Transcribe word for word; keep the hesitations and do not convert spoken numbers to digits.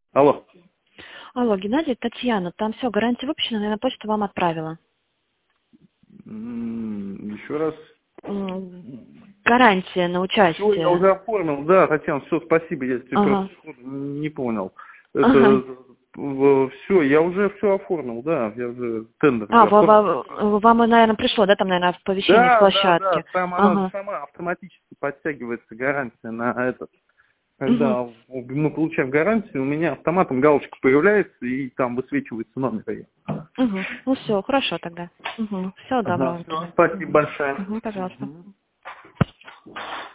Алло. Алло, Геннадий, Татьяна, там все, гарантия выпущена, наверное, почту вам отправила. М, Еще раз. М, Гарантия на Все, я уже участие. оформил, да, Татьяна, все, спасибо, я тебе Ага. просто сходу не понял. Ага. Это все, я уже все оформил, да, я уже тендер А, ва- оформил. ва- вам, наверное, пришло, да, там, наверное, оповещение с Да, да, да, площадки. там она Ага. сама автоматически подтягивается гарантия на этот. Угу. Когда мы получаем гарантию, у меня автоматом галочка появляется и там высвечивается номер. Угу. Ну все, хорошо тогда. Угу. Всего доброго Ага, вам все, тогда. спасибо Угу. большое. Угу, пожалуйста. Мгм.